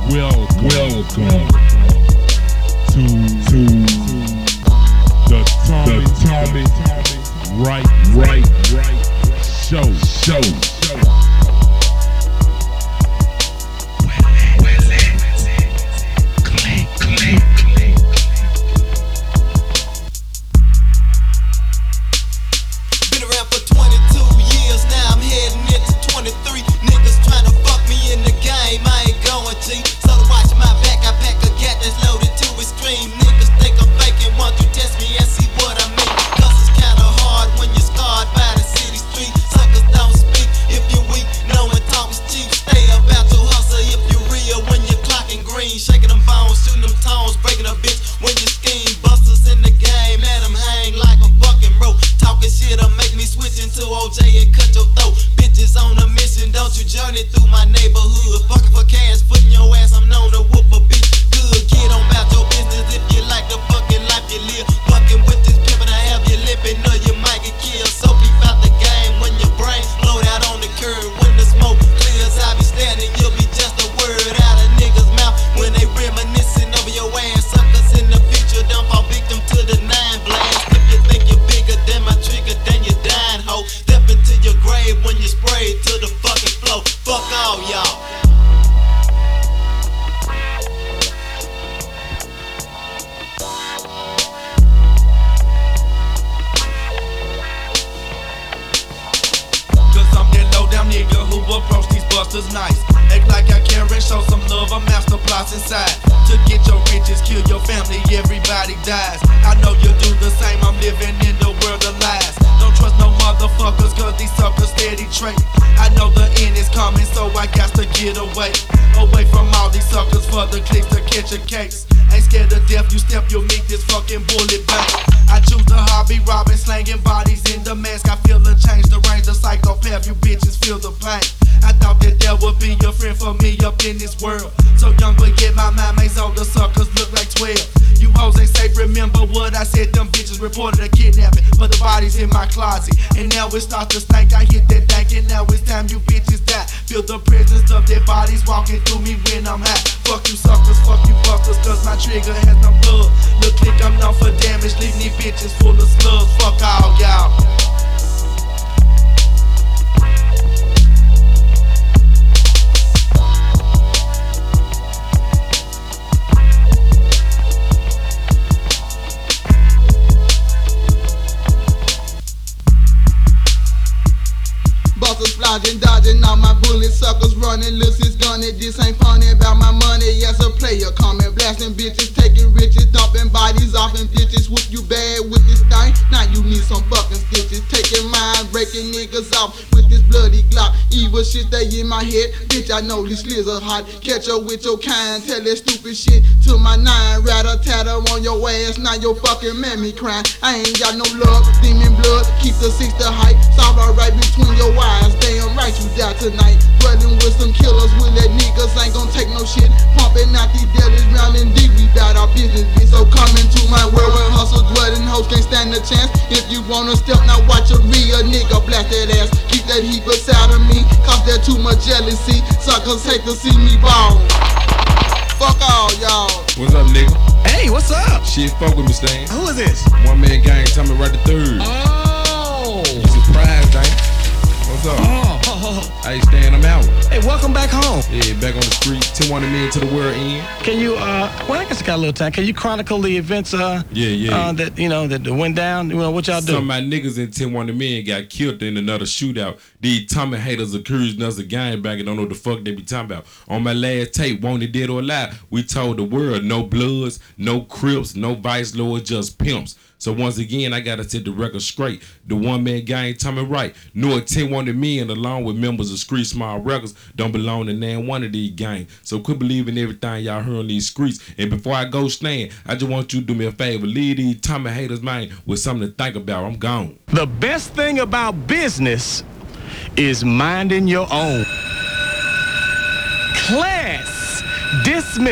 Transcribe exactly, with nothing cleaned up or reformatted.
Welcome, welcome to, to the Tommy, the Tommy, right, right, right show, show, show. Click, click, click. Been around for twenty-two years, now I'm heading into twenty-three. Niggas trying to fuck me in the game, I ain't going to. So to watch my back, I pack a gat that's loaded to extreme. Niggas think I'm faking, want you test me and see what I mean. Cause it's kinda hard when you're scarred by the city street. Suckers don't speak if you're weak, knowing talk is cheap. Stay about your hustle if you're real when you're clocking green. Shaking them bones, shooting them tones, breaking a bitch when you scheme. Busters in the game, let them hang like a fucking rope. Talking shit'll make me switch into O J and cut your throat. Bitches on a mission, don't you journey through my neighborhood. Fucking for cash, putting your ass, I'm known to whoop a bitch good. Get on about your business if you like the fucking life you live. Fucking with this pimpin', I have you lippin', or you might get killed. So keep out the game when your brain blowed out on the curb. When the smoke clears, I be standing, you'll be just a word out of niggas' mouth when they reminiscing over your ass. Suckers in the future, don't fall victim to the nine blast. If you think you're bigger than my trigger, then you're dying, ho. Step into your grave when you spray to the fucking flow. Fuck all y'all. Cause I'm that low down nigga who approach these busters nice. Act like I care and show some love, a master plots inside. To get your riches, kill your family, everybody dies. I know you do the same, I'm living in the world of lies. Don't trust no motherfuckers cause these suckers steady trait. I know the end is coming so I got to get away. Away from all these suckers for the clicks to catch a case. Ain't scared of death, you step, you'll meet this fucking bullet bank. I choose the hobby, robbing, slanging bodies in the mask. I feel the change, the range, the psychopath, you bitches feel the pain. I thought that there would be a friend for me up in this world. So young but yet my mind makes older suckers look like twelve. You hoes ain't safe, remember what I said, them bitches reported a kidnapping. But the body's in my closet, and now it starts to stink. I hit that dank, and now it's time you bitches die. Feel the presence of their bodies walking through me when I'm high. Fuck you suckers, fuck you busters, cause my trigger has no blood. Look click, I'm known for damage, leaving these bitches full of slugs. Fuck all y'all. Busters flogging, dodging all my bullets, suckers running, loose is gunning. This ain't funny about my money, yes a player coming, blasting bitches, taking riches, dumping bodies off and bitches. Whoop you bad with this thing, now you need some fucking stitches. Taking mine, breaking niggas off with this bloody Glock. Evil shit stay in my head, bitch I know these slizzers hot. Catch up with your kind, tell that stupid shit to my nine. Ratter tatter on your ass, now your fucking mammy crying. I ain't got no love, demon blood, keep the six to height. Sorrow right between your eyes, damn right you die tonight. Dwelling with some killers, with that niggas ain't gon' take no shit. Pumping out these dealers, rounding deep, we bout our business, bitch. So come into my world where hustle dwelling hoes can't stand a chance. If you wanna step, now watch a real nigga blast that ass. Keep that heat beside of me, cause there's too much jealousy. Suckers hate to see me ball. Fuck all y'all. What's up, nigga? Hey, what's up? Shit, fuck with me, Stan. Who is this? One man gang, Tommy right the third. Oh. You surprised, ain't? What's up? Oh, oh, oh. Hey, Stan, I'm out. Hey, welcome back home. Yeah, back on the street. ten one million to the world end. Can you, uh, well, I guess I got a little time. Can you chronicle the events, uh, Yeah, yeah. uh, that, you know, that went down? You know, what y'all do? Some of my niggas in ten one million got killed in another shootout. These Tommy haters accusing us of gangbanging, don't know what the fuck they be talking about. On my last tape, Wanted Dead or Alive, we told the world no Bloods, no Crips, no Vice Lords, just pimps. So once again, I gotta set the record straight. The one man gang, Tommy Wright, knew at ten one million along with members of Street Small Records don't belong to none one of these gangs. So quit believing everything y'all heard on these streets. And before I go stand, I just want you to do me a favor. Leave these Tommy haters, man, with something to think about. I'm gone. The best thing about business is minding your own. Class dismissed.